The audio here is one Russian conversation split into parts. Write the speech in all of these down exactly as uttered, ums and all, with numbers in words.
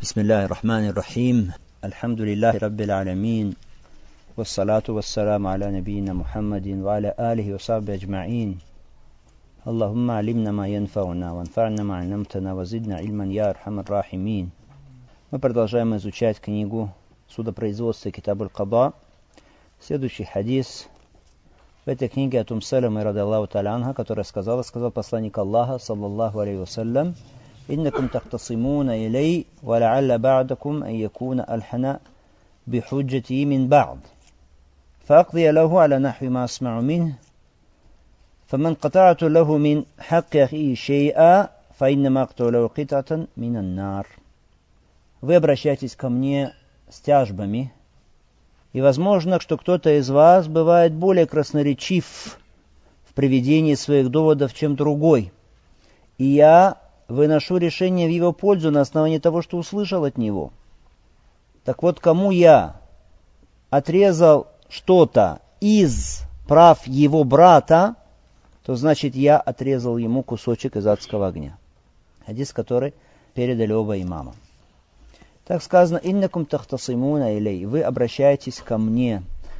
Бисмиллахи рахмани рахим. Альхамдулиллахи раббил аламин. Вассалату вассаламу аля набийина Мухаммадин ва аля алихи ва сахби аджмаин. Аллахумма алимна ма янфауна, ванфарна ма алямтана, вазидна ильман я архамар рахимин. Мы продолжаем изучать книгу судопроизводства Китаб аль-Када. Следующий хадис в этой книге от Ум Саламы ради Аллаху та'аля анха, которая сказала, сказал посланник Аллаха, саллаллаху алейхи вассалям: «Иннакум тахтасимуна илей, ва ла'алля ба'дакум ан якуна альхана бихуджати мин ба'д. Фаакдия лаху аля нахви ма асмa'у минх. فمن قطعت له من حق أخيه شيئا فإنما أقطع له قطعة من النار». Вы обращаетесь ко мне с тяжбами, и возможно, что кто-то из вас бывает более красноречив в приведении своих доводов, чем другой. И я выношу решение в его пользу на основании того, что услышал от него. Так вот, кому я отрезал что-то из прав его брата, то значит я отрезал ему кусочек из адского огня. Хадис, который передали оба имама. Так сказано: «Иннакум тахтасимуна илей». Вы обращаетесь ко мне.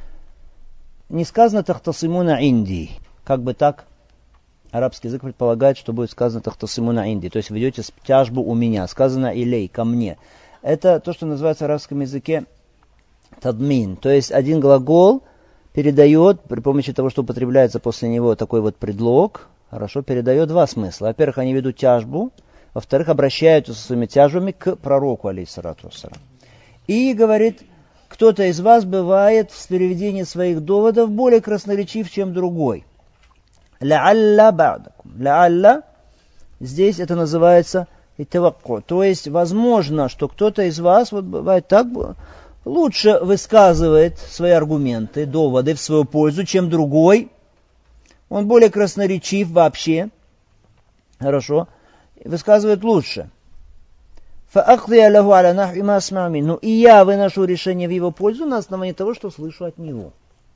Не сказано тахтасимуна инди. Как бы так арабский язык предполагает, что будет сказано тахтасимуна инди. То есть ведете тяжбу у меня. Сказано илей, ко мне. Это то, что называется в арабском языке тадмин. То есть один глагол передает, при помощи того, что употребляется после него такой вот предлог, хорошо, передает два смысла. Во-первых, они ведут тяжбу. Во-вторых, обращаются со своими тяжбами к пророку, алейхиссалату вассалям. И говорит, кто-то из вас бывает в переведении своих доводов более красноречив, чем другой. Ла'алля ба'дакум. Ла'алля, здесь это называется итавакку. То есть, возможно, что кто-то из вас, вот бывает так, лучше высказывает свои аргументы, доводы в свою пользу, чем другой. Он более красноречив вообще. Хорошо. Высказывает лучше. فَأَقْضِيَ لَهُ عَلَى نَحْوِ مَا أَسْمَعُ مِنْهُ. Ну и я выношу решение в его пользу на основании того, что слышу от него.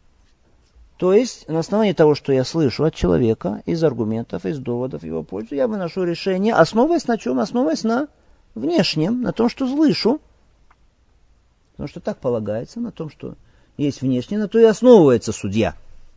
То есть, на основании того, что я слышу от человека, из аргументов, из доводов в его пользу, я выношу решение, основываясь на чем? Основываясь на внешнем, на том, что слышу. Потому что так полагается, на том, что есть внешнее, на то и основывается судья.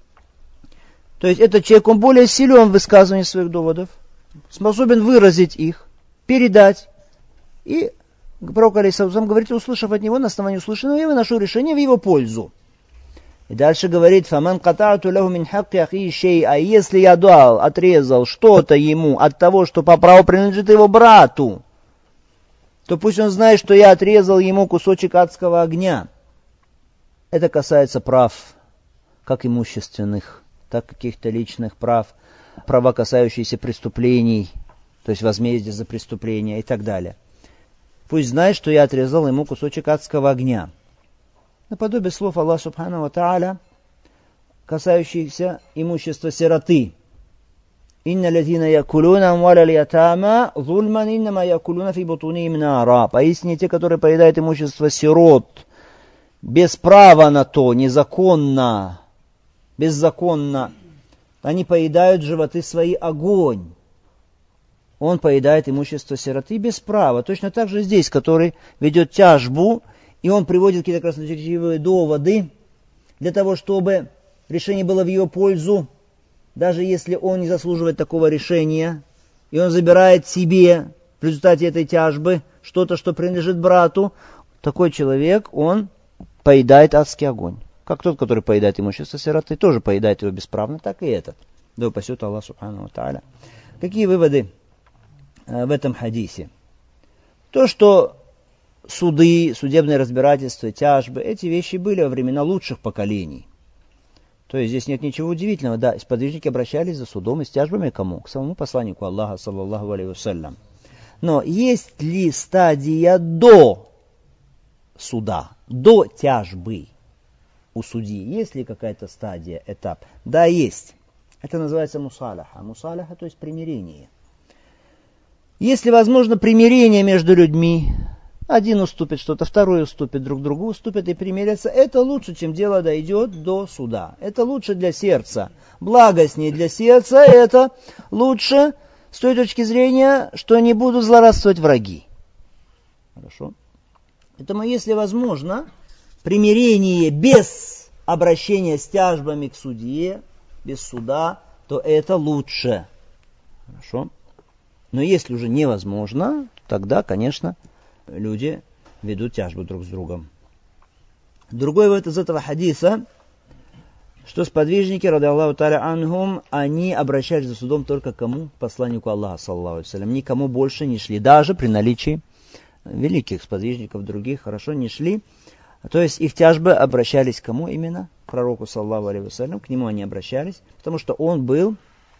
То есть, этот человек, он более силен в высказывании своих доводов, способен выразить их, передать. И пророк алейхиссалам говорит, услышав от него, на основании услышанного, я выношу решение в его пользу. И дальше говорит, «Фаман ката'ту лаху мин хакки ахи шей». А если я дал, отрезал что-то ему от того, что по праву принадлежит его брату, то пусть он знает, что я отрезал ему кусочек адского огня. Это касается прав, как имущественных, так каких-то личных прав, права, касающиеся преступлений, то есть возмездия за преступления и так далее. Пусть знает, что я отрезал ему кусочек адского огня. Наподобие слов Аллаха Субхану ва Тааля, касающихся имущества сироты. «Инна лазина якулуна амваля льятама зульман иннама якулуна фи бутунихим нара». Поистине те, которые поедают имущество сирот, без права на то, незаконно, беззаконно, они поедают животы свои огонь. Он поедает имущество сироты без права. Точно так же здесь, который ведет тяжбу, и он приводит какие-то красноречивые доводы, для того, чтобы решение было в его пользу, даже если он не заслуживает такого решения, и он забирает себе в результате этой тяжбы что-то, что принадлежит брату, такой человек, он поедает адский огонь. Как тот, который поедает имущество сироты, тоже поедает его бесправно, так и этот. Да упасет Аллах Субхану ва Тааля. Какие выводы в этом хадисе? То, что суды, судебные разбирательства, тяжбы, эти вещи были во времена лучших поколений. То есть здесь нет ничего удивительного. Да, сподвижники обращались за судом и с тяжбами к кому? К самому посланнику Аллаха, саллаллаху алейхи вассалям. Но есть ли стадия до суда, до тяжбы у судьи? Есть ли какая-то стадия, этап? Да, есть. Это называется мусаляха. Мусаляха, то есть примирение. Если возможно примирение между людьми, один уступит что-то, второй уступит, друг другу уступит и примирятся, это лучше, чем дело дойдет до суда. Это лучше для сердца. Благостнее для сердца, это лучше с той точки зрения, что не будут злорадствовать враги. Хорошо? Поэтому, если возможно, примирение без обращения с тяжбами к судье, без суда, то это лучше. Хорошо? Но если уже невозможно, тогда, конечно, люди ведут тяжбу друг с другом. Другой вывод из этого хадиса, что сподвижники, ради Аллаху та'аля анхум, они обращались за судом только к кому? Посланнику Аллаха, саллаллаху алейхи ва саллям. Никому больше не шли, даже при наличии великих сподвижников других, хорошо, не шли. То есть их тяжбы обращались к кому именно? К пророку, саллаллаху алейхи ва саллям, к нему они обращались, потому что он был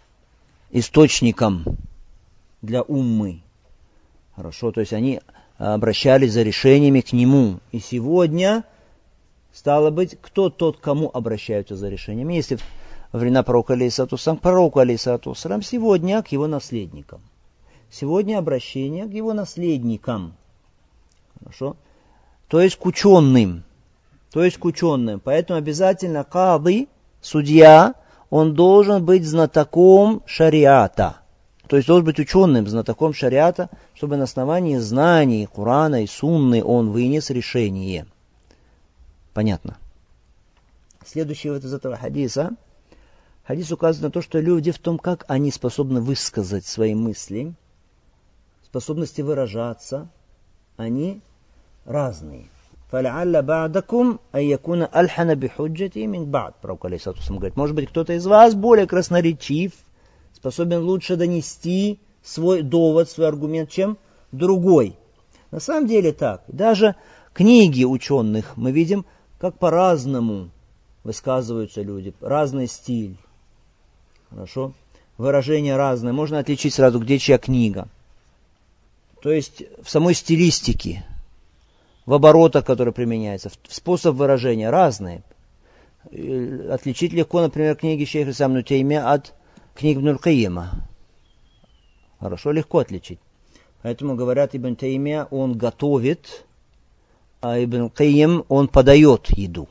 источником для уммы. Хорошо, то есть они обращались за решениями к нему. И сегодня, стало быть, кто тот, к кому обращаются за решениями? Если во времена пророка алейхиссалату вассалам, к пророку алейхиссалату вассалам, сегодня к его наследникам. Сегодня обращение к его наследникам. Хорошо? То есть к ученым. То есть к ученым. Поэтому обязательно кады, судья, он должен быть знатоком шариата. То есть должен быть ученым, знатоком шариата, чтобы на основании знаний Корана и Сунны он вынес решение. Понятно. Следующий вот из этого хадиса. Хадис указывает на то, что люди в том, как они способны высказать свои мысли, способности выражаться, они разные. فَلَعَلَّ بَعْدَكُمْ أَنْ يَكُونَ أَلْحَنَ بِحُجَّتِهِ مِنْ بَعْدٍ. Пророк алейхиссалату вассалам говорит, может быть, кто-то из вас более красноречив, способен лучше донести свой довод, свой аргумент, чем другой. На самом деле так. Даже книги ученых мы видим, как по-разному высказываются люди, разный стиль. Хорошо? Выражения разные. Можно отличить сразу, где чья книга. То есть в самой стилистике, в оборотах, которые применяются, способ выражения разные. Отличить легко, например, книги шейха ибн Таймия от книг Ибн аль-Кайима. Хорошо, легко отличить. Поэтому говорят, Ибн Таймия, он готовит, а Ибн аль-Кайим, он подает еду.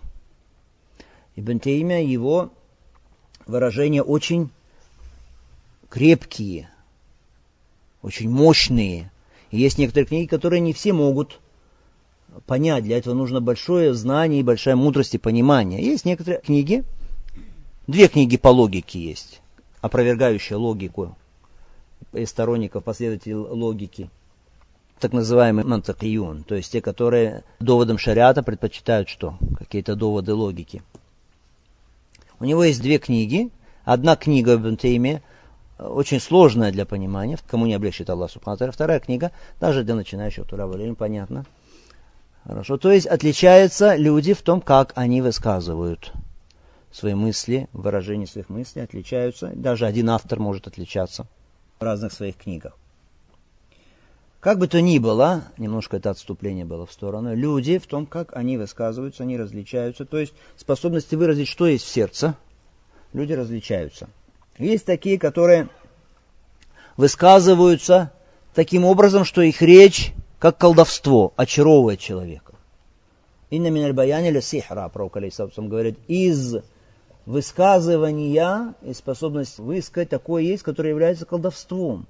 Ибн Таймия, его выражения очень крепкие, очень мощные. И есть некоторые книги, которые не все могут понять. Для этого нужно большое знание и большая мудрость и понимание. Есть некоторые книги, две книги по логике есть, опровергающие логику из сторонников, последователей логики, так называемый мантакиюн, то есть те, которые доводам шариата предпочитают что? Какие-то доводы логики. У него есть две книги. Одна книга Ибн Таймия очень сложная для понимания, кому не облегчит Аллах субхану ва тааля. Вторая книга, даже для начинающего туляба илм, понятно. Хорошо. То есть отличаются люди в том, как они высказывают свои мысли, выражение своих мыслей отличаются. Даже один автор может отличаться в разных своих книгах. Как бы то ни было, немножко это отступление было в сторону, люди в том, как они высказываются, они различаются. То есть способности выразить, что есть в сердце, люди различаются. Есть такие, которые высказываются таким образом, что их речь как колдовство, очаровывает человека. «Инна миналь баяни ля сихра», пророк алейхиссалату вассалам говорит, из высказывания и способность высказать такое есть, которое является колдовством.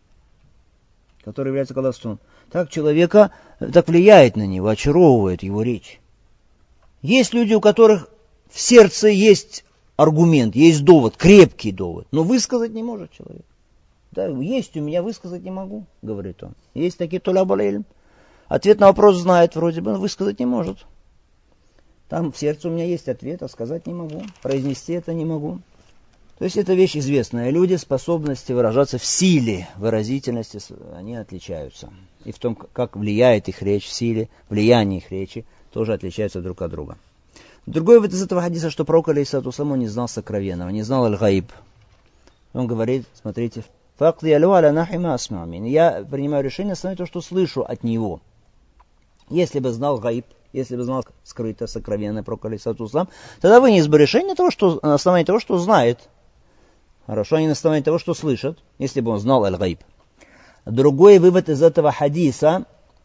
Которое является колдовством. Так человека, так влияет на него, очаровывает его речь. Есть люди, у которых в сердце есть аргумент, есть довод, крепкий довод, но высказать не может человек. Да, есть у меня, высказать не могу, говорит он. Есть такие туляба илм. Ответ на вопрос знает вроде бы, но высказать не может. Там в сердце у меня есть ответ, а сказать не могу, произнести это не могу. То есть это вещь известная. Люди, способности выражаться в силе выразительности, они отличаются. И в том, как влияет их речь, в силе, влияние их речи, тоже отличаются друг от друга. Другой вывод из этого хадиса, что пророк алейхиссалату вассалам не знал сокровенного, не знал аль-гайб. Он говорит, смотрите, я принимаю решение на основании того, что слышу от него. Если бы знал гайб, если бы знал скрытое, сокровенное пророк алейхиссалату вассалам, тогда вынес бы решение того, что, на основании того, что знает. Хорошо, а не на основании того, что слышит, если бы он знал аль-гайб. Другой вывод из этого хадиса,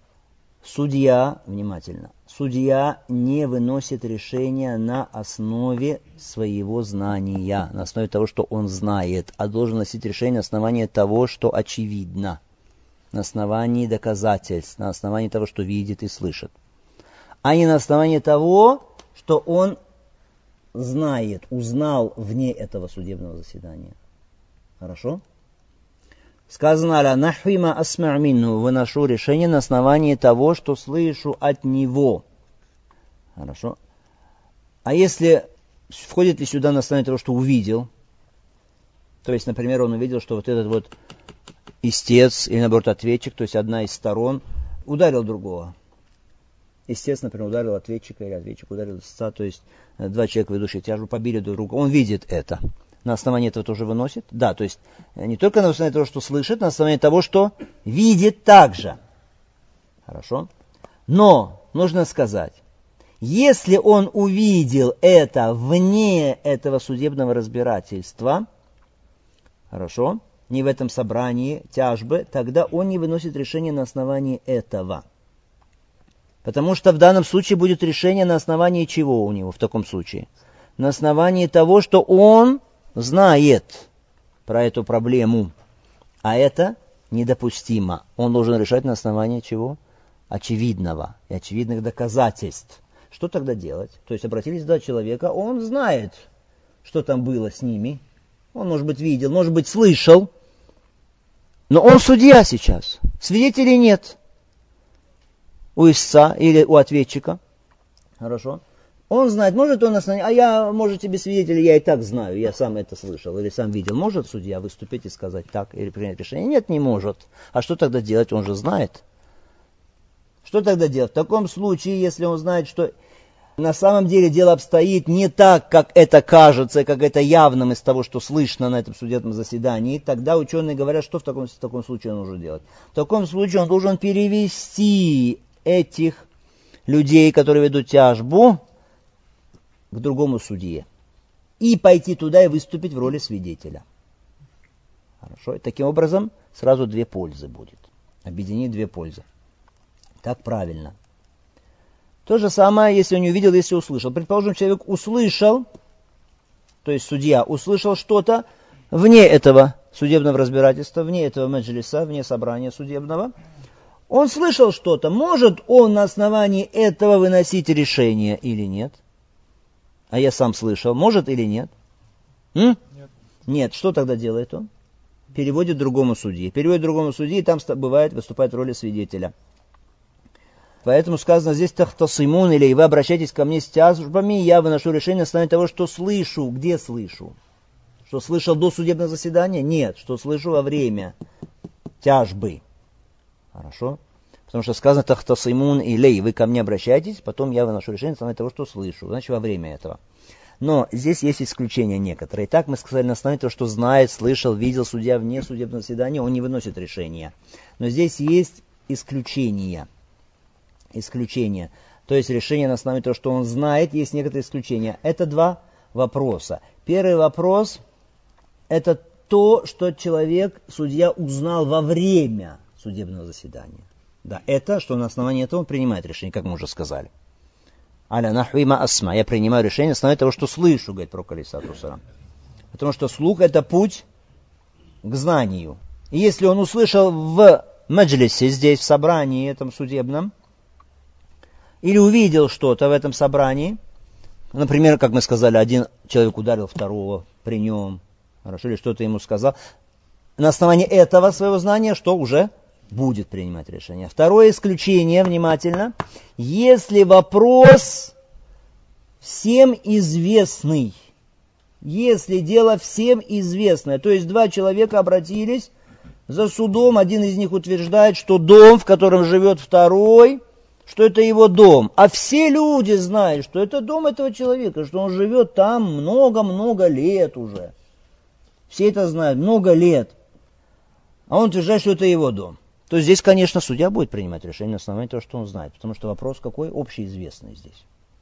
судья, внимательно, судья не выносит решения на основе своего знания, на основе того, что он знает, а должен носить решение на основании того, что очевидно. на основании доказательств, на основании того, что видит и слышит, а не на основании того, что он знает, узнал вне этого судебного заседания. Хорошо? Сказано: «Аля нахвима асма'у минху», выношу решение на основании того, что слышу от него. Хорошо? А если входит ли сюда на основании того, что увидел? То есть, например, он увидел, что вот этот вот истец, или наоборот ответчик, то есть одна из сторон, ударил другого. Истец, например, ударил ответчика, или ответчик ударил истца, то есть два человека, ведущие тяжбу, побили друг друга. Он видит это. На основании этого тоже выносит? Да, то есть не только на основании того, что слышит, на основании того, что видит также. Хорошо? Но нужно сказать, если он увидел это вне этого судебного разбирательства, хорошо, не в этом собрании тяжбы, тогда он не выносит решение на основании этого. Потому что в данном случае будет решение на основании чего у него в таком случае? На основании того, что он знает про эту проблему. А это недопустимо. Он должен решать на основании чего? Очевидного и очевидных доказательств. Что тогда делать? То есть обратились два человека, он знает, что там было с ними. Он, может быть, видел, может быть, слышал. Но он судья сейчас. Свидетелей нет. У истца или у ответчика. Хорошо. Он знает, может он основание, а я, может, тебе свидетели, я и так знаю, я сам это слышал или сам видел. Может судья выступить и сказать так или принять решение? Нет, не может. А что тогда делать? Он же знает. Что тогда делать? В таком случае, если он знает, что на самом деле дело обстоит не так, как это кажется, как это явным из того, что слышно на этом судебном заседании, тогда ученые говорят, что в таком, в таком случае он должен делать. В таком случае он должен перевести этих людей, которые ведут тяжбу, к другому судье. И пойти туда и выступить в роли свидетеля. Хорошо? И таким образом сразу две пользы будет. Объединить две пользы. Так правильно. То же самое, если он не увидел, если услышал. Предположим, человек услышал, то есть судья услышал что-то вне этого судебного разбирательства, вне этого меджлиса, вне собрания судебного. Он слышал что-то. Может он на основании этого выносить решение или нет? А я сам слышал. Может или нет? М? Нет. Нет. Что тогда делает он? Переводит другому судье. Переводит другому судье, и там бывает, выступает в роли свидетеля. Поэтому сказано здесь тахтасимун, или вы обращаетесь ко мне с тяжбами, я выношу решение на основании того, что слышу. Где слышу? Что слышал до судебного заседания? Нет. Что слышу во время тяжбы. Хорошо? Потому что сказано тахтасимун илей, вы ко мне обращаетесь, потом я выношу решение на основании того, что слышу. Значит, во время этого. Но здесь есть исключения некоторые. Так мы сказали на основании того, что знает, слышал, видел судья вне судебного заседания, он не выносит решения. Но здесь есть исключения. Исключения. То есть решение на основании того, что он знает, есть некоторые исключения. Это два вопроса. Первый вопрос – это то, что человек, судья, узнал во время судебного заседания. Да, это, что на основании этого он принимает решение, как мы уже сказали. Аля нахвима асма. Я принимаю решение на основании того, что слышу, говорит пророк алейхиссалату вассалям. Потому что слух – это путь к знанию. И если он услышал в маджлисе, здесь, в собрании этом судебном, или увидел что-то в этом собрании, например, как мы сказали, один человек ударил второго при нем, хорошо, или что-то ему сказал, на основании этого своего знания, что уже будет принимать решение. Второе исключение, внимательно, если вопрос всем известный, если дело всем известное, то есть два человека обратились за судом, один из них утверждает, что дом, в котором живет второй, что это его дом, а все люди знают, что это дом этого человека, что он живет там много-много лет уже. Все это знают, много лет. А он утверждает, что это его дом. То здесь, конечно, судья будет принимать решение на основании того, что он знает. Потому что вопрос какой? Общеизвестный здесь.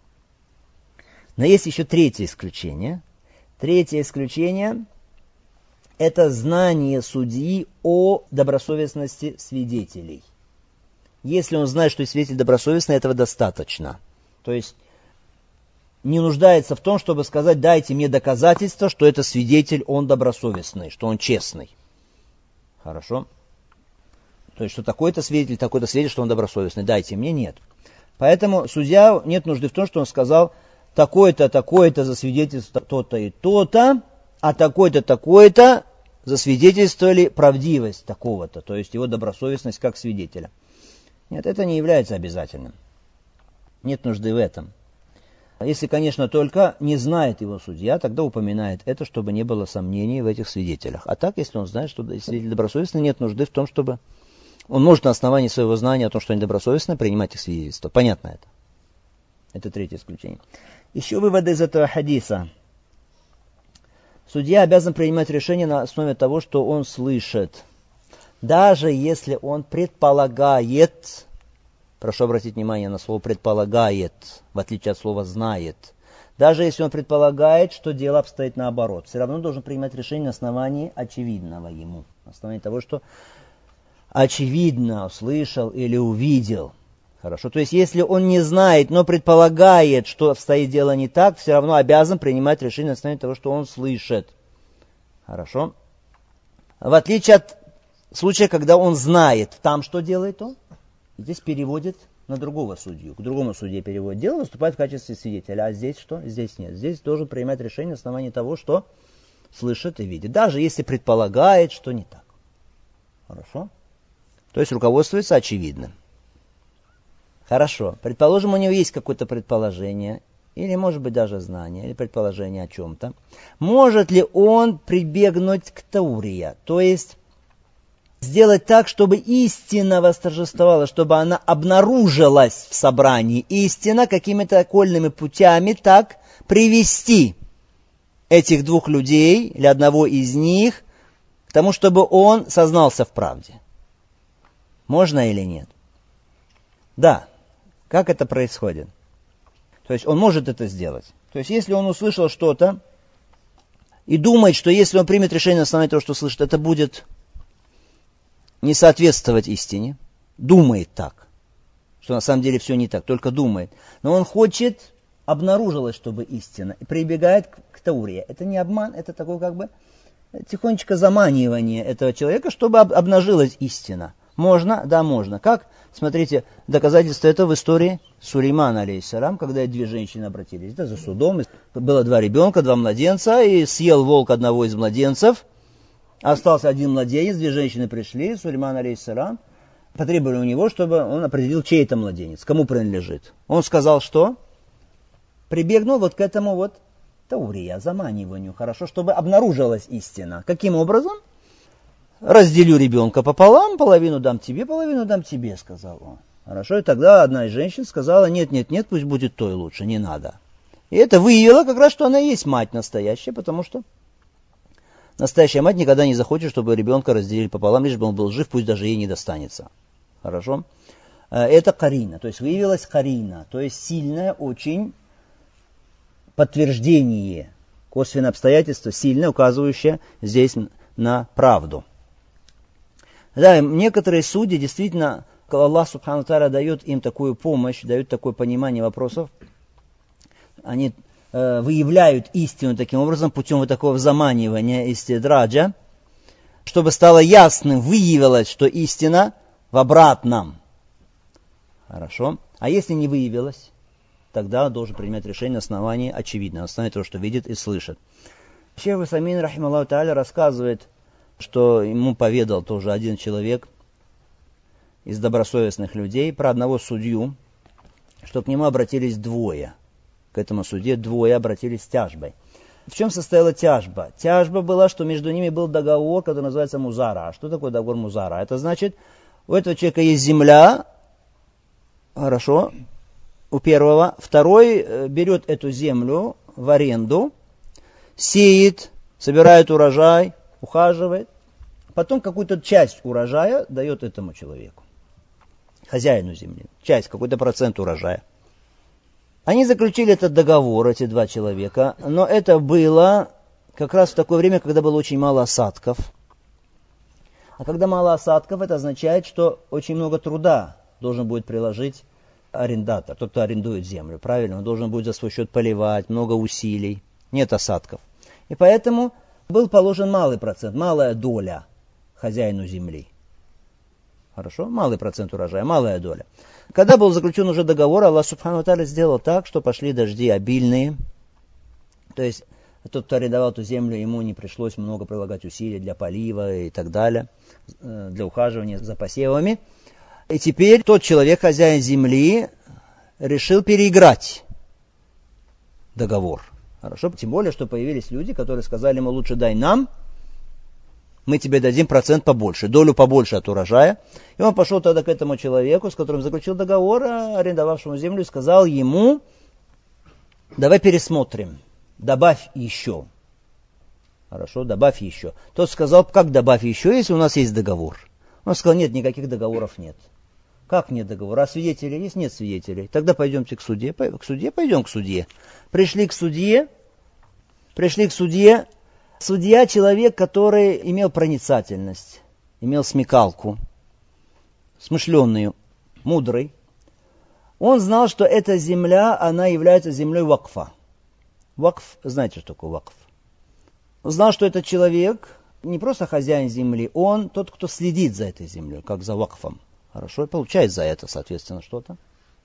Но есть еще третье исключение. Третье исключение – это знание судьи о добросовестности свидетелей. Если он знает, что свидетель добросовестный, этого достаточно. То есть не нуждается в том, чтобы сказать, дайте мне доказательства, что это свидетель, он добросовестный, что он честный. Хорошо? То есть, что такой-то свидетель, такой-то свидетель, что он добросовестный, дайте мне, нет. Поэтому судья, нет нужды в том, что он сказал, такой-то, такой-то засвидетельствовал то-то и то-то, а такой-то, такой-то засвидетельствовали правдивость такого-то, то есть его добросовестность как свидетеля. Нет, это не является обязательным. Нет нужды в этом. Если, конечно, только не знает его судья, тогда упоминает это, чтобы не было сомнений в этих свидетелях. А так, если он знает, что свидетель добросовестный, нет нужды в том, чтобы... Он может на основании своего знания о том, что они добросовестны, принимать их свидетельство. Понятно это? Это третье исключение. Еще выводы из этого хадиса. Судья обязан принимать решение на основе того, что он слышит. Даже если он предполагает, прошу обратить внимание на слово «предполагает», в отличие от слова «знает». Даже если он предполагает, что дело обстоит наоборот, все равно должен принимать решение на основании очевидного ему. На основании того, что очевидно услышал или увидел. Хорошо. То есть, если он не знает, но предполагает, что обстоит дело не так, все равно обязан принимать решение на основании того, что он слышит. Хорошо. В отличие от случая, когда он знает, там что делает он, здесь переводит на другого судью. К другому судье переводит дело, выступает в качестве свидетеля. А здесь что? Здесь нет. Здесь должен принимать решение на основании того, что слышит и видит. Даже если предполагает, что не так. Хорошо. То есть, руководствуется очевидным. Хорошо. Предположим, у него есть какое-то предположение, или, может быть, даже знание, или предположение о чем-то. Может ли он прибегнуть к таурия, то есть сделать так, чтобы истина восторжествовала, чтобы она обнаружилась в собрании. Истина какими-то окольными путями так привести этих двух людей, или одного из них, к тому, чтобы он сознался в правде. Можно или нет? Да. Как это происходит? То есть он может это сделать. То есть если он услышал что-то и думает, что если он примет решение на основании того, что слышит, это будет не соответствовать истине, думает так, что на самом деле все не так, только думает. Но он хочет, обнаружилось, чтобы истина, и прибегает к, к таурии. Это не обман, это такое как бы тихонечко заманивание этого человека, чтобы об, обнажилась истина. Можно? Да, можно. Как? Смотрите, доказательство этого в истории Сулеймана, алейхиссалям, когда две женщины обратились. Это за судом. Было два ребенка, два младенца, и съел волк одного из младенцев. Остался один младенец, две женщины пришли, Сулейман, алейхиссалям, потребовали у него, чтобы он определил, чей это младенец, кому принадлежит. Он сказал, что? Прибегнул вот к этому вот таурия, заманиванию, хорошо, чтобы обнаружилась истина. Каким образом? Разделю ребенка пополам, половину дам тебе, половину дам тебе, сказал он. Хорошо, и тогда одна из женщин сказала, нет, нет, нет, пусть будет той лучше, не надо. И это выявило как раз, что она и есть мать настоящая, потому что настоящая мать никогда не захочет, чтобы ребенка разделили пополам, лишь бы он был жив, пусть даже ей не достанется. Хорошо? Это карина, то есть выявилась карина, то есть сильное очень подтверждение, косвенное обстоятельство, сильное, указывающее здесь на правду. Да, некоторые судьи действительно, Аллах Субхану ва Тааля дает им такую помощь, дает такое понимание вопросов. Они э, выявляют истину таким образом, путем вот такого заманивания истидраджа, чтобы стало ясным, выявилось, что истина в обратном. Хорошо. А если не выявилось, тогда он должен принимать решение на основании очевидного, на основании того, что видит и слышит. Шейх Усаймин, рахималлаху тааля, рассказывает, что ему поведал тоже один человек из добросовестных людей про одного судью, что к нему обратились двое. К этому судье двое обратились с тяжбой. В чем состояла тяжба? Тяжба была, что между ними был договор, который называется музара. А что такое договор музара? Это значит, у этого человека есть земля, хорошо, у первого. Второй берет эту землю в аренду, сеет, собирает урожай, ухаживает, потом какую-то часть урожая дает этому человеку, хозяину земли, часть, какой-то процент урожая. Они заключили этот договор, эти два человека, но это было как раз в такое время, когда было очень мало осадков. А когда мало осадков, это означает, что очень много труда должен будет приложить арендатор, тот, кто арендует землю, правильно? Он должен будет за свой счет поливать, много усилий, нет осадков. И поэтому был положен малый процент, малая доля хозяину земли. Хорошо? Малый процент урожая, малая доля. Когда был заключен уже договор, Аллах Субхану ва Тааля сделал так, что пошли дожди обильные. То есть тот, кто арендовал эту землю, ему не пришлось много прилагать усилий для полива и так далее, для ухаживания за посевами. И теперь тот человек, хозяин земли, решил переиграть договор. Хорошо? Тем более, что появились люди, которые сказали ему: лучше дай нам, мы тебе дадим процент побольше, долю побольше от урожая. И он пошел тогда к этому человеку, с которым заключил договор, арендовавшему землю, и сказал ему: давай пересмотрим, добавь еще. Хорошо, добавь еще. Тот сказал: как добавь еще, если у нас есть договор? Он сказал: нет, никаких договоров нет. Как нет договора? А свидетелей есть? Нет свидетелей. Тогда пойдемте к судье. К судье? Пойдем к судье. Пришли к судье. Пришли к судье. Судья — человек, который имел проницательность, имел смекалку, смышленную, мудрый. Он знал, что эта земля, она является землей вакфа. Вакф, знаете, что такое вакф? Он знал, что этот человек не просто хозяин земли, он тот, кто следит за этой землей, как за вакфом. Хорошо, и получает за это, соответственно, что-то.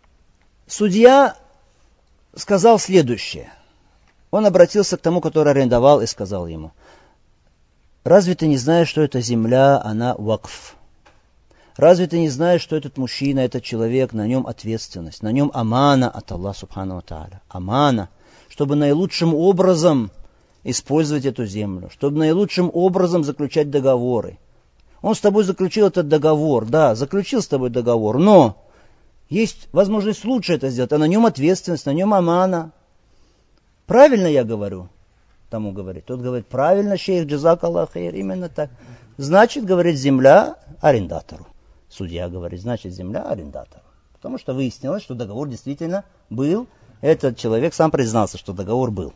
Судья сказал следующее. Он обратился к тому, который арендовал, и сказал ему: разве ты не знаешь, что эта земля, она вакф? Разве ты не знаешь, что этот мужчина, этот человек, на нем ответственность, на нем амана от Аллаха Субхану ва Тааля. Амана, чтобы наилучшим образом использовать эту землю, чтобы наилучшим образом заключать договоры. Он с тобой заключил этот договор, да, заключил с тобой договор, но есть возможность лучше это сделать, а на нем ответственность, на нем амана. Правильно я говорю? Тому говорит. Тот говорит: правильно, шейх, джазак Аллах хайр, именно так. Значит, говорит, земля арендатору. Судья говорит: значит, земля арендатору. Потому что выяснилось, что договор действительно был. Этот человек сам признался, что договор был.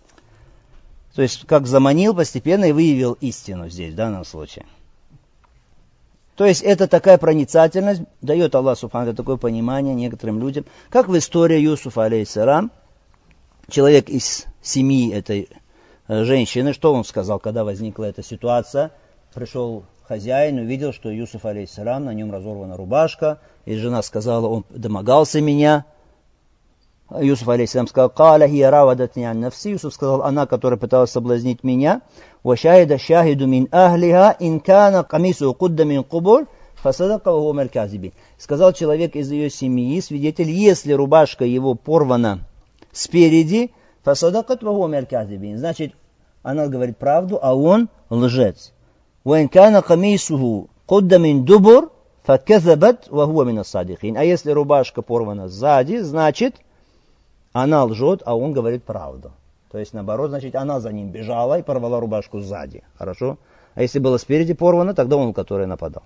То есть, как заманил постепенно и выявил истину здесь, в данном случае. То есть, это такая проницательность, дает Аллах Субхану такое понимание некоторым людям, как в истории Юсуфа алейхиссалам. Человек из семьи этой женщины, что он сказал, когда возникла эта ситуация? Пришел хозяин, увидел, что Юсуф алейхиссалам, на нем разорвана рубашка, и жена сказала: он домогался меня. Юсуф алейхиссалам сказал: «Каля хия равадатни ан нафси». Юсуф сказал: она, которая пыталась соблазнить меня. «Ва шахида шахиду мин ахлиха ин кана камису кудда мин кубур фасадака ва хуа миналь казибин». Сказал человек из ее семьи, свидетель: если рубашка его порвана спереди, фасадакат ва хуа миналь казибин, значит, она говорит правду, а он лжец. «Ва ин кана камисуху кудда мин дубур факазабат ва хуа минас садикин». А если рубашка порвана сзади, значит, она лжет, а он говорит правду. То есть, наоборот, значит, она за ним бежала и порвала рубашку сзади. Хорошо? А если было спереди порвано, тогда он, который нападал.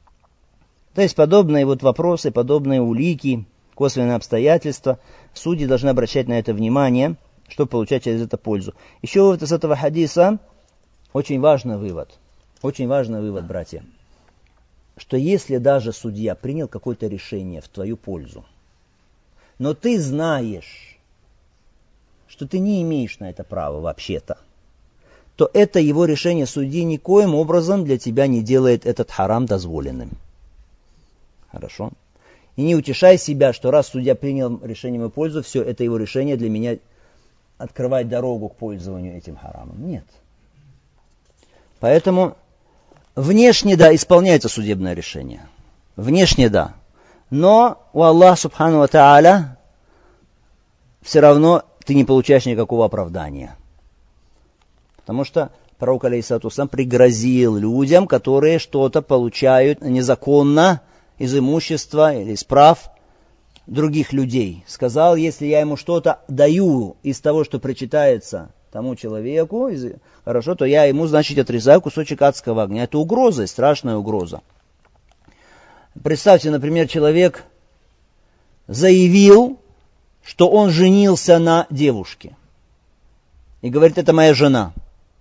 То есть, подобные вот вопросы, подобные улики, косвенные обстоятельства, судьи должны обращать на это внимание, чтобы получать через это пользу. Еще вот из этого хадиса очень важный вывод. Очень важный вывод, братья. Что если даже судья принял какое-то решение в твою пользу, но ты знаешь, что ты не имеешь на это права вообще-то, то это его решение судьи никоим образом для тебя не делает этот харам дозволенным. Хорошо? И не утешай себя, что раз судья принял решение в мою пользу, все, это его решение для меня открывает дорогу к пользованию этим харамом. Нет. Поэтому внешне, да, исполняется судебное решение. Внешне, да. Но у Аллаха Субхану ва Тааля все равно ты не получаешь никакого оправдания. Потому что пророк алейхиссалату вассалям пригрозил людям, которые что-то получают незаконно из имущества или из прав других людей. Сказал: если я ему что-то даю из того, что причитается тому человеку, из... хорошо, то я ему, значит, отрезаю кусочек адского огня. Это угроза, страшная угроза. Представьте, например, человек заявил, что он женился на девушке. И говорит: это моя жена.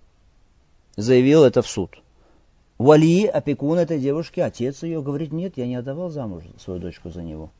Заявил это в суд. Вали, опекун этой девушки, отец ее, говорит: нет, я не отдавал замуж свою дочку за него.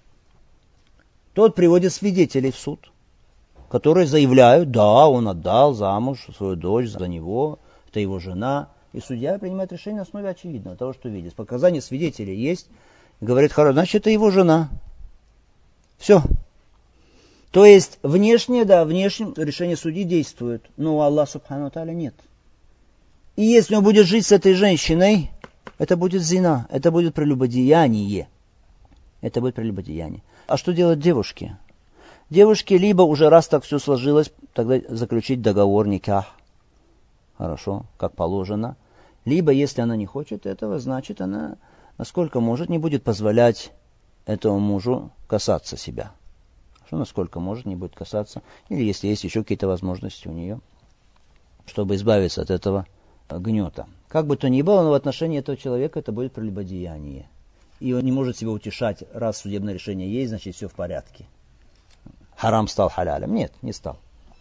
Тот приводит свидетелей в суд, которые заявляют: да, он отдал замуж свою дочь за него, это его жена. И судья принимает решение на основе очевидного, того, что видит. Показания свидетелей есть. Говорит, хорошо, значит, это его жена. Все. То есть, внешне, да, внешне решение судьи действует, но у Аллаха Субхану ва Тааля нет. И если он будет жить с этой женщиной, это будет зина, это будет прелюбодеяние. Это будет прелюбодеяние. А что делать девушке? Девушке либо уже раз так все сложилось, тогда заключить договор никах. Хорошо, как положено. Либо, если она не хочет этого, значит, она, насколько может, не будет позволять этому мужу касаться себя. Что насколько может, не будет касаться. Или если есть еще какие-то возможности у нее, чтобы избавиться от этого гнета. Как бы то ни было, но в отношении этого человека это будет прелюбодеяние. И он не может себя утешать, раз судебное решение есть, значит все в порядке. Харам стал халялем. Нет, не стал.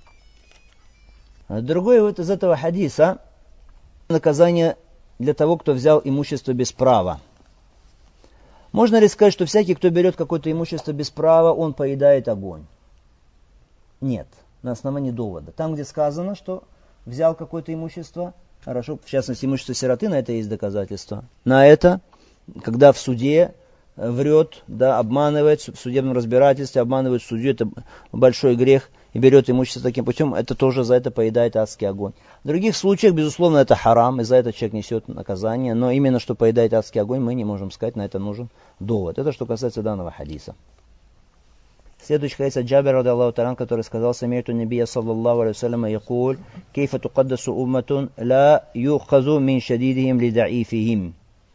Другое вот из этого хадиса наказание для того, кто взял имущество без права. Можно ли сказать, что всякий, кто берет какое-то имущество без права, он поедает огонь? Нет, на основании довода. Там, где сказано, что взял какое-то имущество, хорошо, в частности, имущество сироты, на это есть доказательства. На это, когда в суде врет, да, обманывает, в судебном разбирательстве обманывает судью, это большой грех, и берет имущество таким путем, это тоже за это поедает адский огонь. В других случаях, безусловно, это харам, и за это человек несет наказание, но именно что поедает адский огонь, мы не можем сказать, на это нужен довод. Это что касается данного хадиса. Следующий хадис от Джабира, ради Аллаху та'аля, который сказал: «Сами'ту набия саллаллаху алейхи вассалям якуль, кейфа тукаддасу умматун, ла юхазу мин шадидихим ли да'ифихим».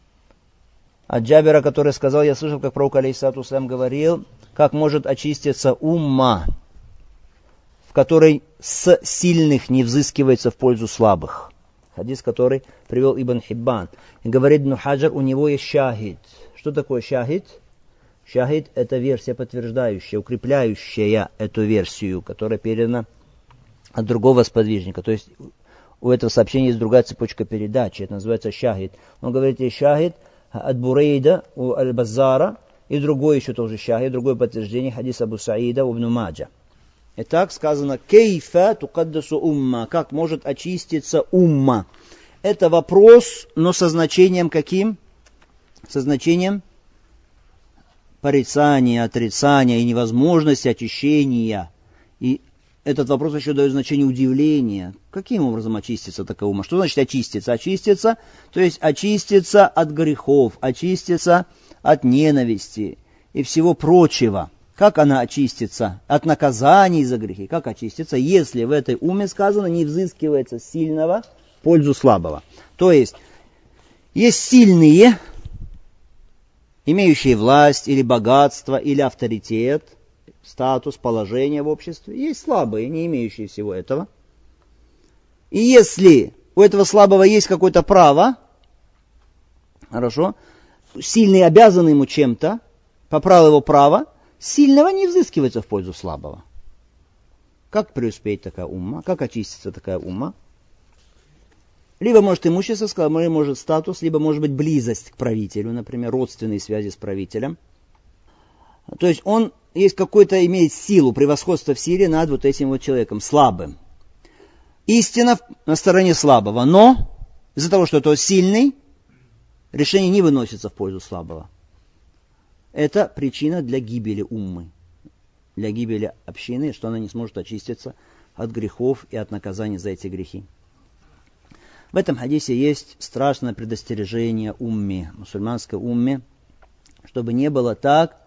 От Джабира, который сказал: я слышал, как пророк алейхиссалату вассалям говорил, как может очиститься умма, в которой с сильных не взыскивается в пользу слабых. Хадис, который привел Ибн Хиббан. И говорит Ибн Хаджар, у него есть шахид. Что такое шахид? Шахид — это версия подтверждающая, укрепляющая эту версию, которая передана от другого сподвижника. То есть у этого сообщения есть другая цепочка передачи. Это называется шахид. Он говорит, есть шахид от Бурейда, у Аль-Баззара, и другой еще тоже шахид, другое подтверждение, хадис Абу Саида у Ибн Маджа. Итак, сказано, кейфа тукаддасу умма, как может очиститься умма. Это вопрос, но со значением каким? Со значением порицания, отрицания и невозможности очищения. И этот вопрос еще дает значение удивления. Каким образом очистится такая умма? Что значит очиститься? Очиститься, то есть очиститься от грехов, очиститься от ненависти и всего прочего. Как она очистится от наказаний за грехи? Как очистится, если в этой уме сказано, не взыскивается сильного в пользу слабого? То есть, есть сильные, имеющие власть или богатство, или авторитет, статус, положение в обществе. Есть слабые, не имеющие всего этого. И если у этого слабого есть какое-то право, хорошо, сильный обязан ему чем-то, по праву его права, сильного не взыскивается в пользу слабого. Как преуспеть такая умма? Как очистится такая умма? Либо может имущество, либо может статус, либо может быть близость к правителю, например, родственные связи с правителем. То есть он есть какой-то, имеет силу, превосходство в силе над вот этим вот человеком, слабым. Истина на стороне слабого, но из-за того, что это сильный, решение не выносится в пользу слабого. Это причина для гибели уммы, для гибели общины, что она не сможет очиститься от грехов и от наказаний за эти грехи. В этом хадисе есть страшное предостережение умме, мусульманской умме, чтобы не было так,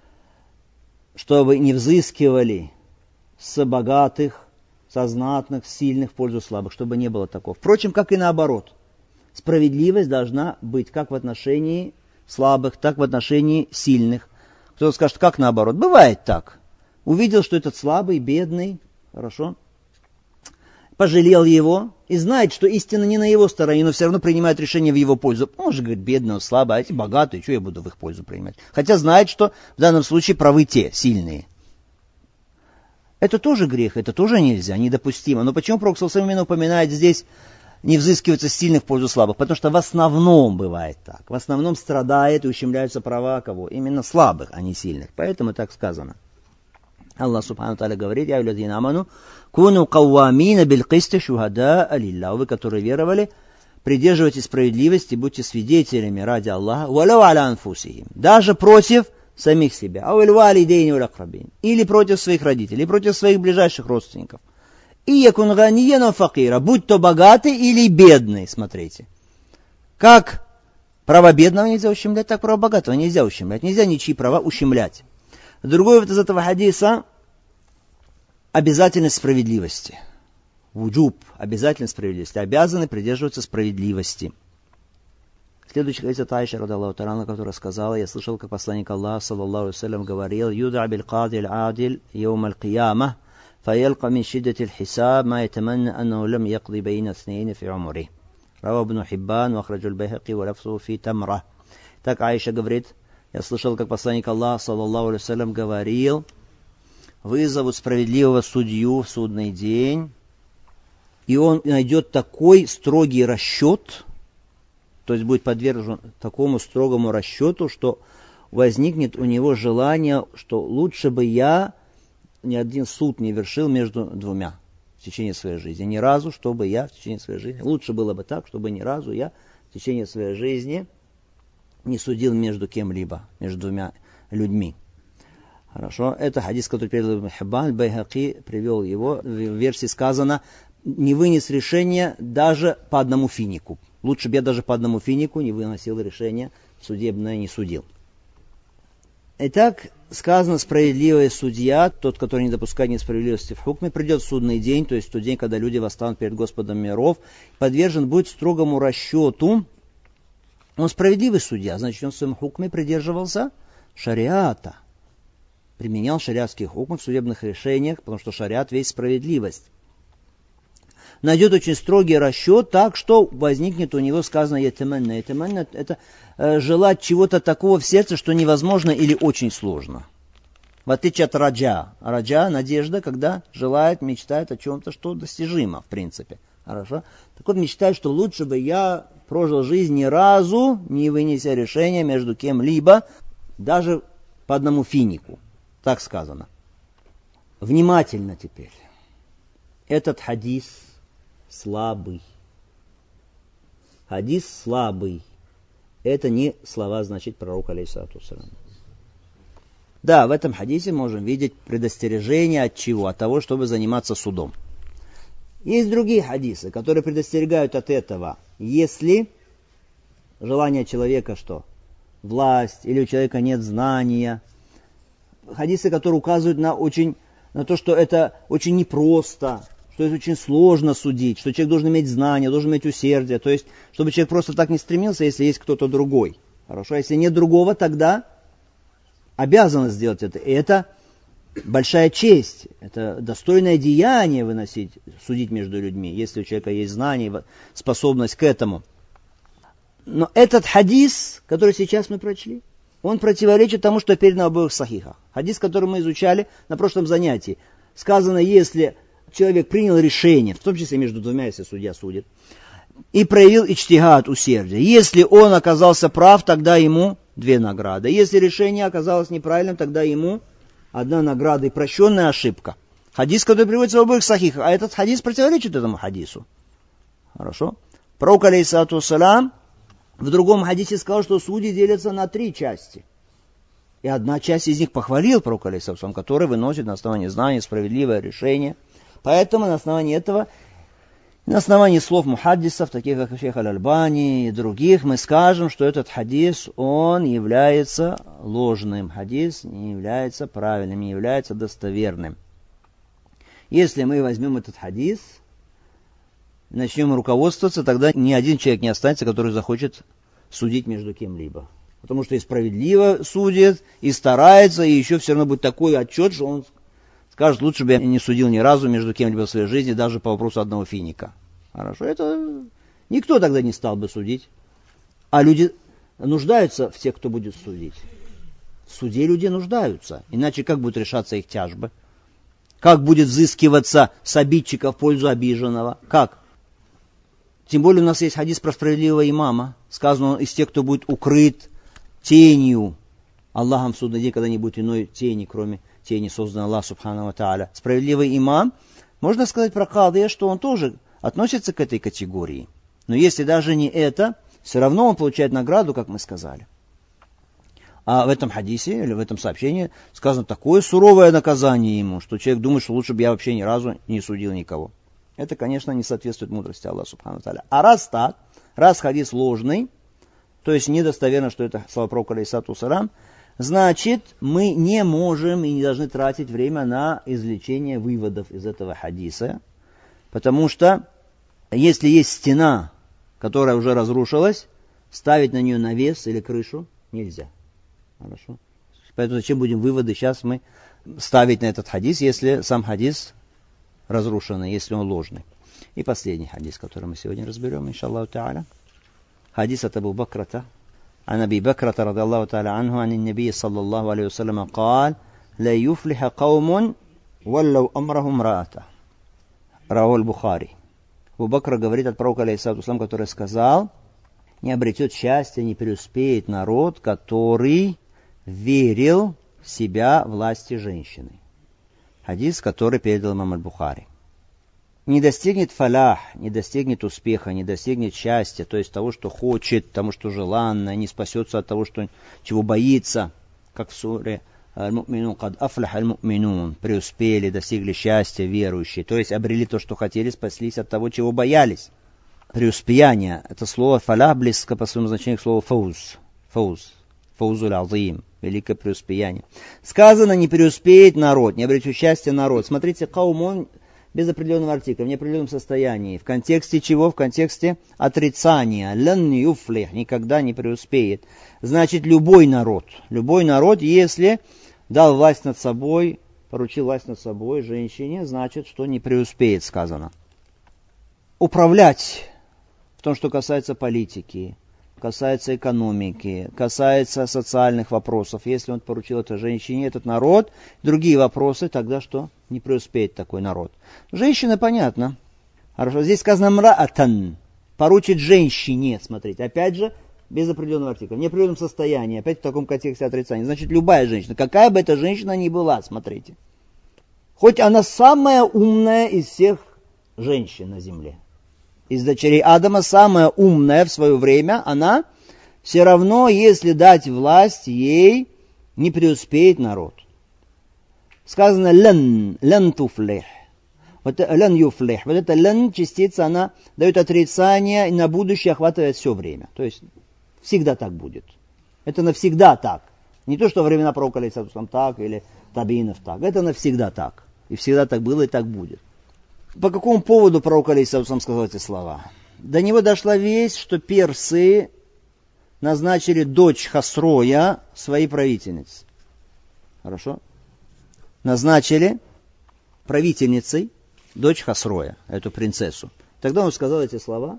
чтобы не взыскивали с богатых, со знатных, сильных в пользу слабых, чтобы не было такого. Впрочем, как и наоборот. Справедливость должна быть как в отношении слабых, так в отношении сильных. Кто-то скажет, как наоборот? Бывает так. Увидел, что этот слабый, бедный, хорошо, пожалел его и знает, что истина не на его стороне, но все равно принимает решение в его пользу. Он же говорит, бедный, он слабый, а эти богатые, что я буду в их пользу принимать? Хотя знает, что в данном случае правы те, сильные. Это тоже грех, это тоже нельзя, недопустимо. Но почему Пророк саллаллаху алейхи ва саллям упоминает здесь не взыскивается с сильных в пользу слабых? Потому что в основном бывает так. В основном страдает и ущемляются права кого? Именно слабых, а не сильных. Поэтому так сказано. Аллах субхану тааля говорит, «Я юлядзина аману, куну каввамина биль кисти шухада алилля». Вы, которые веровали, придерживайтесь справедливости, будьте свидетелями ради Аллаха, валяу аля анфусихим, даже против самих себя, или против своих родителей, или против своих ближайших родственников. И якун ганиен факира, будь то богатый или бедный, смотрите. Как права бедного нельзя ущемлять, так права богатого нельзя ущемлять. Нельзя ничьи права ущемлять. Другой вот из этого хадиса — обязательность справедливости. Вуджуб, обязательность справедливости. Обязаны придерживаться справедливости. Следующий хадис от Аиши, радаллаху та'ала, которая сказала: я слышал, как посланник Аллаха, саллаллаху алейхи ва саллям, говорил: «Юда биль кади аль-адиль йоум аль-кияма, фаялка мин шиддати аль-хисаб, ма ятаманна аннаху лам якди байна снейни фи умри». Раваху ибн Хиббан, вахраджу аль-Байхаки, ва лафзуху фи тамра. Так Аиша говорит: я слышал, как посланник Аллаха, саллаллаху алейхи ва саллям, говорил: вызовут справедливого судью в судный день, и он найдет такой строгий расчет, то есть будет подвержен такому строгому расчету, что возникнет у него желание, что лучше бы я ни один суд не вершил между двумя в течение своей жизни. Ни разу, чтобы я в течение своей жизни, лучше было бы так, чтобы ни разу я в течение своей жизни не судил между кем-либо, между двумя людьми. Хорошо. Это хадис, который передал Ибн Хиббан, Байхаки привел его. В версии сказано: не вынес решение даже по одному финику. Лучше бы я даже по одному финику не выносил решение судебное, не судил. Итак, сказано: справедливый судья, тот, который не допускает несправедливости в хукме, придет в судный день, то есть в тот день, когда люди восстанут перед Господом миров, подвержен будет строгому расчету. Он справедливый судья, значит, он в своем хукме придерживался шариата, применял шариатский хукм в судебных решениях, потому что шариат весь справедливость. Найдет очень строгий расчет, так что возникнет у него, сказано, ятаманна. Ятаманна — это э, желать чего-то такого в сердце, что невозможно или очень сложно. В отличие от раджа. Раджа — надежда, когда желает, мечтает о чем-то, что достижимо, в принципе. Хорошо? Так вот, мечтает, что лучше бы я прожил жизнь ни разу, не вынеся решения между кем-либо, даже по одному финику. Так сказано. Внимательно теперь. Этот хадис слабый. Хадис слабый. Это не слова, значит, пророка, алейхиссалату вассалям. Да, в этом хадисе можем видеть предостережение от чего? От того, чтобы заниматься судом. Есть другие хадисы, которые предостерегают от этого. Если желание человека, что власть, или у человека нет знания. Хадисы, которые указывают на, очень, на то, что это очень непросто, что это очень сложно судить, что человек должен иметь знания, должен иметь усердие. То есть, чтобы человек просто так не стремился, если есть кто-то другой. Хорошо, если нет другого, тогда обязан сделать это. И это большая честь, это достойное деяние выносить, судить между людьми, если у человека есть знания, способность к этому. Но этот хадис, который сейчас мы прочли, он противоречит тому, что передано в обоих сахихах. Хадис, который мы изучали на прошлом занятии. Сказано, если человек принял решение, в том числе между двумя, если судья судит, и проявил ичтигад, усердие. Если он оказался прав, тогда ему две награды. Если решение оказалось неправильным, тогда ему одна награда и прощенная ошибка. Хадис, который приводится в обоих сахихах, а этот хадис противоречит этому хадису. Хорошо? Пророк, алейхиссалату вассалям, в другом хадисе сказал, что судьи делятся на три части. И одна часть из них похвалил пророк, алейхиссалату вассалям, который выносит на основании знаний справедливое решение. Поэтому на основании этого, на основании слов мухаддисов, таких как шейх аль-Альбани и других, мы скажем, что этот хадис, он является ложным. Хадис не является правильным, не является достоверным. Если мы возьмем этот хадис, начнем руководствоваться, тогда ни один человек не останется, который захочет судить между кем-либо. Потому что и справедливо судит, и старается, и еще все равно будет такой отчет, что он скажет, лучше бы я не судил ни разу между кем-либо в своей жизни, даже по вопросу одного финика. Хорошо, это никто тогда не стал бы судить. А люди нуждаются в тех, кто будет судить. В суде люди нуждаются. Иначе как будут решаться их тяжбы? Как будет взыскиваться с обидчика в пользу обиженного? Как? Тем более у нас есть хадис про справедливого имама. Сказано, он из тех, кто будет укрыт тенью Аллахом в судный день, когда не будет иной тени, кроме тени, созданной Аллах субхану ва тааля. Справедливый имам, можно сказать про кадия, что он тоже относится к этой категории. Но если даже не это, все равно он получает награду, как мы сказали. А в этом хадисе, или в этом сообщении сказано такое суровое наказание ему, что человек думает, что лучше бы я вообще ни разу не судил никого. Это, конечно, не соответствует мудрости Аллаха субхану ва тааля. А раз так, раз хадис ложный, то есть недостоверно, что это слова пророка алейхиссалату вассалям, значит, мы не можем и не должны тратить время на извлечение выводов из этого хадиса, потому что если есть стена, которая уже разрушилась, ставить на нее навес или крышу нельзя. Хорошо? Поэтому зачем будем выводы сейчас мы ставить на этот хадис, если сам хадис разрушенный, если он ложный. И последний хадис, который мы сегодня разберем, иншаллаху та'аля. Хадис от Абу Бакрата. عن أبي بكرة رضي الله تعالى عنه عن النبي صلى الله عليه وسلم قال لا يفلح قوم ولو أمرهم امرأة. رواه البخاري. Абу Бакр говорит от пророка алейхиссалату вассалам, который сказал: не обретет счастья, не преуспеет народ, который верил в себя власти женщины. Хадис, который передал имам аль-Бухари. Не достигнет фалях, не достигнет успеха, не достигнет счастья, то есть того, что хочет, тому, что желанно, не спасется от того, что, чего боится, как в суре «Аль-Му'минун кад афлях аль-Му'минун», преуспели, достигли счастья верующие, то есть обрели то, что хотели, спаслись от того, чего боялись. Преуспеяние, это слово фалях близко по своему значению к слову фауз, фауз, фаузуль азим, великое преуспеяние. Сказано, не преуспеет народ, не обретет счастья народ. Смотрите, каумон без определенного артикля, в неопределенном состоянии. В контексте чего? В контексте отрицания. Лан юфлих, никогда не преуспеет. Значит, любой народ, любой народ, если дал власть над собой, поручил власть над собой женщине, значит, что не преуспеет, сказано. Управлять в том, что касается политики, касается экономики, касается социальных вопросов. Если он поручил это женщине, этот народ, другие вопросы, тогда что? Не преуспеет такой народ. Женщина, понятно. Хорошо, здесь сказано мраатан, поручит женщине, смотрите, опять же, без определенного артикля, в неопределенном состоянии, опять в таком контексте отрицания. Значит, любая женщина, какая бы эта женщина ни была, смотрите. Хоть она самая умная из всех женщин на земле. Из дочерей Адама самая умная в свое время, она все равно, если дать власть ей, не преуспеет народ. Сказано «лан», «лан туфлих», вот «лан юфлих». Вот эта «лан» частица, она дает отрицание и на будущее охватывает все время. То есть всегда так будет. Это навсегда так. Не то, что во времена пророка алейхиссалату вассалям так, или табиинов так. Это навсегда так. И всегда так было, и так будет. По какому поводу пророк алейхиссалату вассалям сказал эти слова? До него дошла весть, что персы назначили дочь Хасроя своей правительницей. Хорошо? Назначили правительницей дочь Хасроя, эту принцессу. Тогда он сказал эти слова.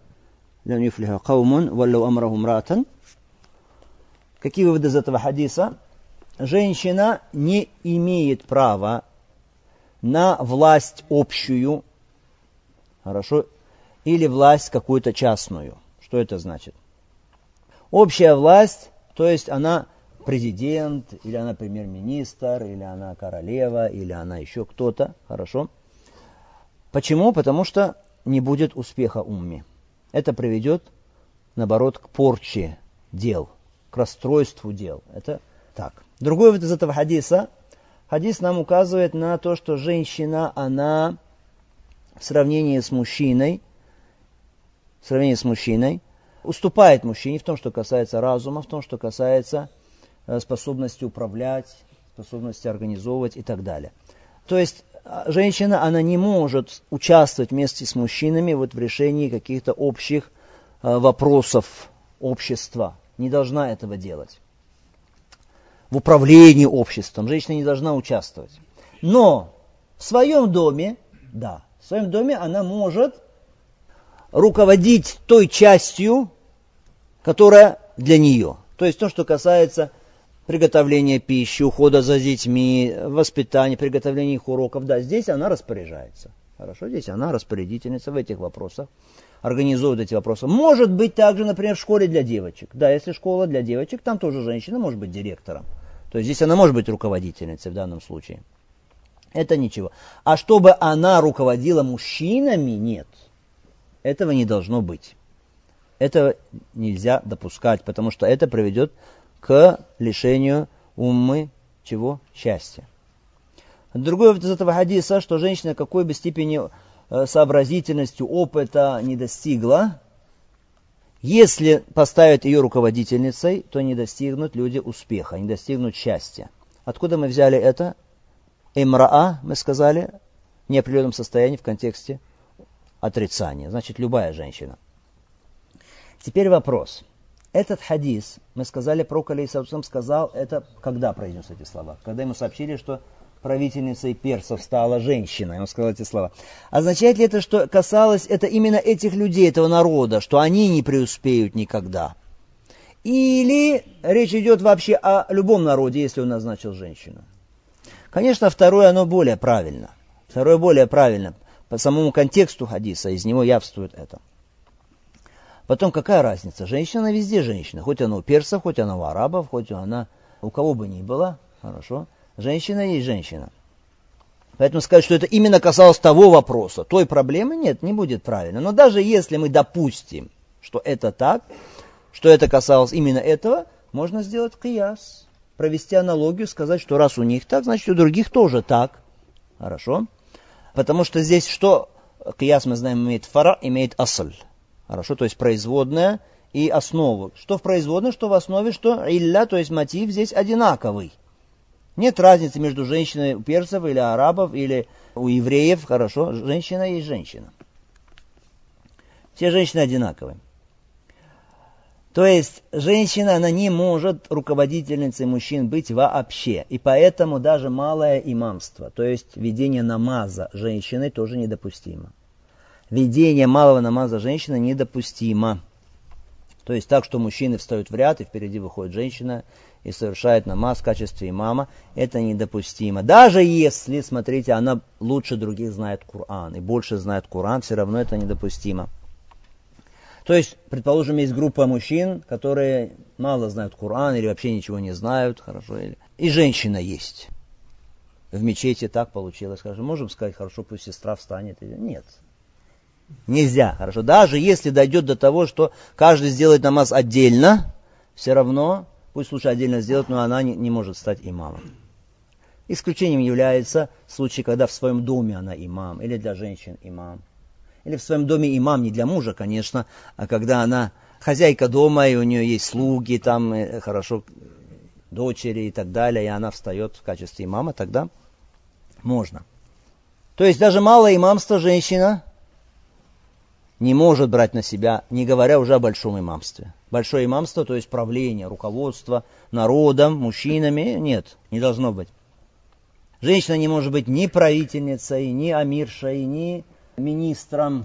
Какие выводы из этого хадиса? Женщина не имеет права на власть общую, хорошо, или власть какую-то частную. Что это значит? Общая власть, то есть она президент, или она премьер-министр, или она королева, или она еще кто-то, хорошо. Почему? Потому что не будет успеха умме. Это приведет, наоборот, к порче дел, к расстройству дел. Это так. Другой вывод из этого хадиса. Хадис нам указывает на то, что женщина, она в сравнении с мужчиной, в сравнении с мужчиной, уступает мужчине в том, что касается разума, в том, что касается способности управлять, способности организовывать и так далее. То есть женщина, она не может участвовать вместе с мужчинами вот в решении каких-то общих вопросов общества. Не должна этого делать. В управлении обществом женщина не должна участвовать. Но в своем доме, да, в своем доме она может руководить той частью, которая для нее. То есть то, что касается приготовления пищи, ухода за детьми, воспитания, приготовления их уроков. Да, здесь она распоряжается. Хорошо, здесь она распорядительница в этих вопросах, организует эти вопросы. Может быть также, например, в школе для девочек. Да, если школа для девочек, там тоже женщина может быть директором. То есть здесь она может быть руководительницей в данном случае. Это ничего. А чтобы она руководила мужчинами, нет. Этого не должно быть. Это нельзя допускать, потому что это приведет к лишению уммы чего? Счастья. Другой вывод из этого хадиса, что женщина какой бы степени сообразительности, опыта не достигла, если поставят ее руководительницей, то не достигнут люди успеха, не достигнут счастья. Откуда мы взяли это? Имраа, мы сказали, в неопределенном состоянии в контексте отрицания. Значит, любая женщина. Теперь вопрос. Этот хадис, мы сказали, пророк алейхиссалям сказал, это когда произнес эти слова? Когда ему сообщили, что правительницей персов стала женщина, он сказал эти слова. Означает ли это, что касалось это именно этих людей, этого народа, что они не преуспеют никогда? Или речь идет вообще о любом народе, если он назначил женщину? Конечно, второе, оно более правильно. Второе более правильно. По самому контексту хадиса, из него явствует это. Потом, какая разница? Женщина везде женщина. Хоть она у персов, хоть она у арабов, хоть она у кого бы ни было. Хорошо. Женщина есть женщина. Поэтому сказать, что это именно касалось того вопроса, той проблемы, нет, не будет правильно. Но даже если мы допустим, что это так, что это касалось именно этого, можно сделать кияс. Провести аналогию, сказать, что раз у них так, значит у других тоже так. Хорошо. Потому что здесь что? Кияс, мы знаем, имеет фара, имеет асль. Хорошо, то есть производная и основу. Что в производной, что в основе, что илля, то есть мотив здесь одинаковый. Нет разницы между женщиной у персов или арабов, или у евреев. Хорошо, женщина есть женщина. Все женщины одинаковые. То есть женщина, она не может руководительницей мужчин быть вообще. И поэтому даже малое имамство, то есть ведение намаза женщиной, тоже недопустимо. Ведение малого намаза женщины недопустимо. То есть так, что мужчины встают в ряд, и впереди выходит женщина и совершает намаз в качестве имама, это недопустимо. Даже если, смотрите, она лучше других знает Коран и больше знает Коран, все равно это недопустимо. То есть, предположим, есть группа мужчин, которые мало знают Коран или вообще ничего не знают, хорошо, или... и женщина есть. В мечети так получилось, хорошо. Можем сказать, хорошо, пусть сестра встанет. Нет. Нельзя, хорошо. Даже если дойдет до того, что каждый сделает намаз отдельно, все равно, пусть лучше отдельно сделать, но она не, не может стать имамом. Исключением является случай, когда в своем доме она имам, или для женщин имам. Или в своем доме имам не для мужа, конечно, а когда она хозяйка дома, и у нее есть слуги, там, хорошо, дочери и так далее, и она встает в качестве имама, тогда можно. То есть даже малое имамство женщина не может брать на себя, не говоря уже о большом имамстве. Большое имамство, то есть правление, руководство народом, мужчинами, нет, не должно быть. Женщина не может быть ни правительницей, ни амиршей, ни министром,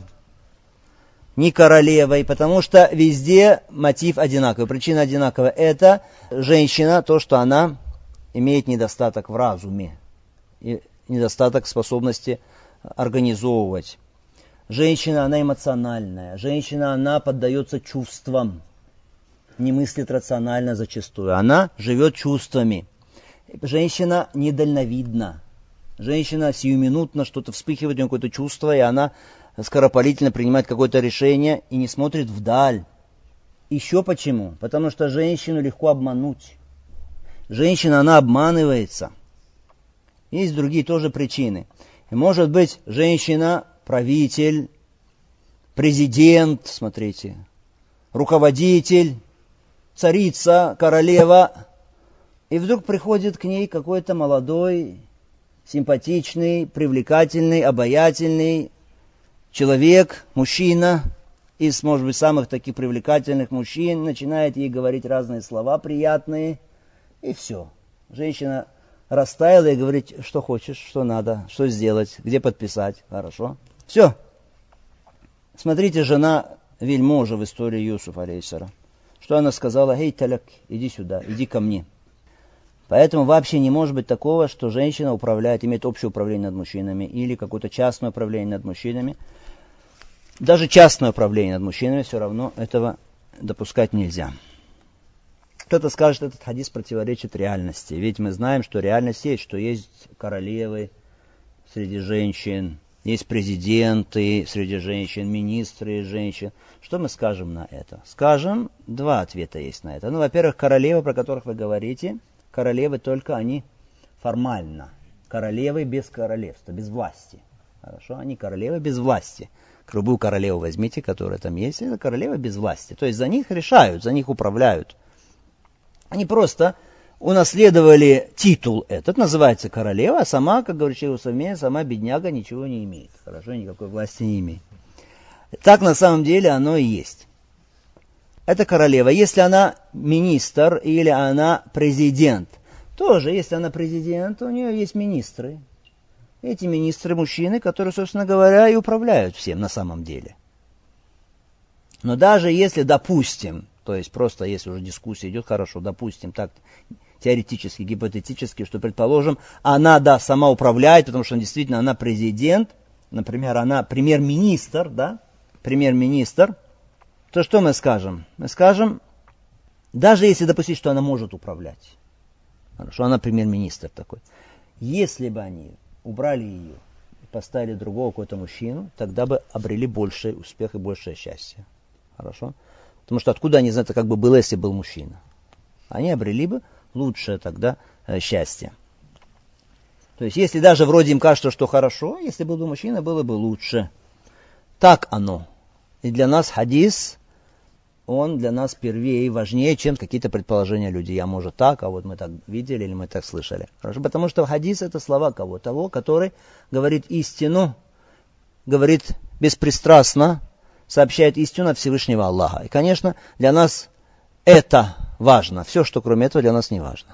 ни королевой, потому что везде мотив одинаковый, причина одинаковая. Это женщина, то, что она имеет недостаток в разуме, и недостаток способности организовывать. Женщина, она эмоциональная. Женщина, она поддается чувствам. Не мыслит рационально зачастую. Она живет чувствами. Женщина недальновидна. Женщина сиюминутно что-то вспыхивает, у нее какое-то чувство, и она скоропалительно принимает какое-то решение и не смотрит вдаль. Еще почему? Потому что женщину легко обмануть. Женщина, она обманывается. Есть другие тоже причины. И может быть, женщина правитель, президент, смотрите, руководитель, царица, королева. И вдруг приходит к ней какой-то молодой, симпатичный, привлекательный, обаятельный человек, мужчина, из, может быть, самых таких привлекательных мужчин, начинает ей говорить разные слова приятные, и все. Женщина растаяла и говорит, что хочешь, что надо, что сделать, где подписать, хорошо. Все. Смотрите, жена вельможа в истории Юсуфа, алейхиссалям. Что она сказала? «Эй, таляк, иди сюда, иди ко мне». Поэтому вообще не может быть такого, что женщина управляет, имеет общее управление над мужчинами или какое-то частное управление над мужчинами. Даже частное управление над мужчинами все равно этого допускать нельзя. Кто-то скажет, этот хадис противоречит реальности. Ведь мы знаем, что реальность есть, что есть королевы среди женщин, есть президенты среди женщин, министры женщин. Что мы скажем на это? Скажем, два ответа есть на это. Ну, во-первых, королевы, про которых вы говорите, королевы только они формально. Королевы без королевства, без власти. Хорошо? Они королевы без власти. Любую королеву возьмите, которая там есть, это королева без власти. То есть за них решают, за них управляют. Они просто унаследовали титул этот, называется королева, а сама, как говорит Шейх Усаймин, сама бедняга ничего не имеет. Хорошо, никакой власти не имеет. Так на самом деле оно и есть. Это королева. Если она министр или она президент, тоже, если она президент, у нее есть министры. Эти министры мужчины, которые, собственно говоря, и управляют всем на самом деле. Но даже если, допустим, то есть просто если уже дискуссия идет, хорошо, допустим, так теоретически, гипотетически, что, предположим, она, да, сама управляет, потому что действительно она президент, например, она премьер-министр, да, премьер-министр, то что мы скажем? Мы скажем, даже если допустить, что она может управлять, хорошо, она премьер-министр такой, если бы они убрали ее и поставили другого какого-то мужчину, тогда бы обрели больший успех и большее счастье. Хорошо? Потому что откуда они знают, как бы было, если был мужчина? Они обрели бы лучшее тогда э, счастье. То есть, если даже вроде им кажется, что хорошо, если был бы мужчина, было бы лучше. Так оно. И для нас хадис, он для нас первее и важнее, чем какие-то предположения людей. А может так, а вот мы так видели или мы так слышали. Хорошо? Потому что хадис это слова кого? Того, который говорит истину, говорит беспристрастно, сообщает истину от Всевышнего Аллаха. И, конечно, для нас это важно. Все, что кроме этого, для нас не важно.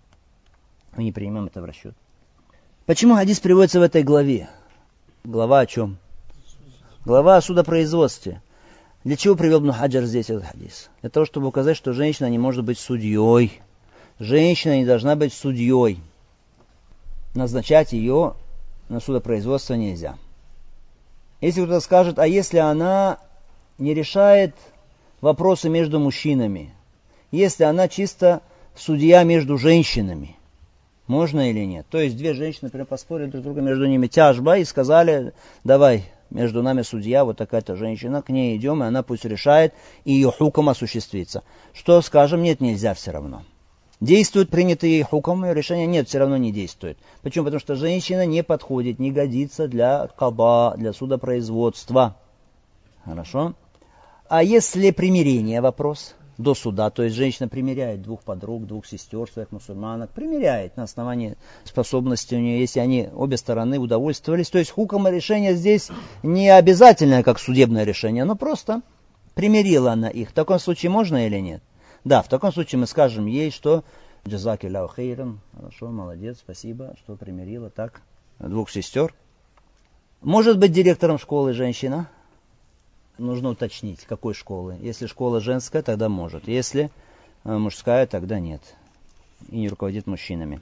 Мы не принимаем это в расчет. Почему хадис приводится в этой главе? Глава о чем? Глава о судопроизводстве. Для чего привел Ибн Хаджар здесь этот хадис? Для того, чтобы указать, что женщина не может быть судьей. Женщина не должна быть судьей. Назначать ее на судопроизводство нельзя. Если кто-то скажет, а если она не решает вопросы между мужчинами, если она чисто судья между женщинами, можно или нет? То есть две женщины, например, поспорили друг с другом, между ними тяжба, и сказали, давай, между нами судья, вот такая-то женщина, к ней идем, и она пусть решает, и ее хуком осуществится. Что скажем? Нет, нельзя все равно. Действует принятый ей хуком, и решение нет, все равно не действует. Почему? Потому что женщина не подходит, не годится для каба, для судопроизводства. Хорошо? А если примирение вопрос до суда, то есть женщина примиряет двух подруг, двух сестер, своих мусульманок, примиряет на основании способности у нее, если они обе стороны удовольствовались. То есть хуком решение здесь не обязательное, как судебное решение, но просто примирила она их. В таком случае можно или нет? Да, в таком случае мы скажем ей, что джазакилляху хейран, хорошо, молодец, спасибо, что примирила так двух сестер. Может быть директором школы женщина? Нужно уточнить, какой школы. Если школа женская, тогда может. Если мужская, тогда нет. И не руководит мужчинами.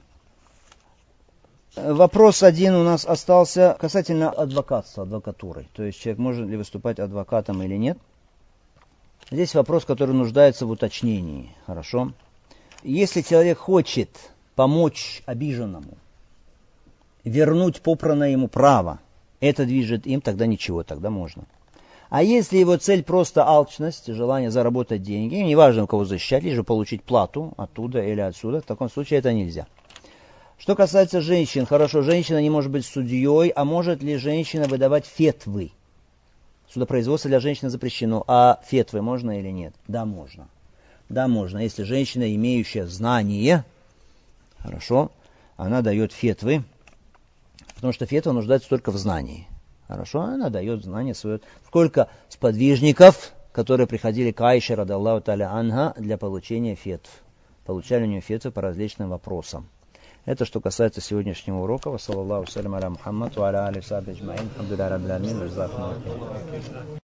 Вопрос один у нас остался касательно адвокатства, адвокатуры. То есть человек может ли выступать адвокатом или нет. Здесь вопрос, который нуждается в уточнении. Хорошо? Если человек хочет помочь обиженному, вернуть попранное ему право, это движет им, тогда ничего, тогда можно. А если его цель просто алчность, желание заработать деньги, неважно, у кого защищать, лишь бы получить плату оттуда или отсюда, в таком случае это нельзя. Что касается женщин, хорошо, женщина не может быть судьей, а может ли женщина выдавать фетвы? Судопроизводство для женщины запрещено, а фетвы можно или нет? Да, можно. Да, можно. Если женщина, имеющая знание, хорошо, она дает фетвы, потому что фетва нуждается только в знании. Хорошо, она дает знание свое. Сколько сподвижников, которые приходили к Аише, радаллаху та'аля анха, для получения фетв. Получали у нее фетвы по различным вопросам. Это что касается сегодняшнего урока. Ва саллаллаху салям аля Мухаммад ва аля алихи ва сахбихи аджмаин. Алхамдулиллахи раббил аламин.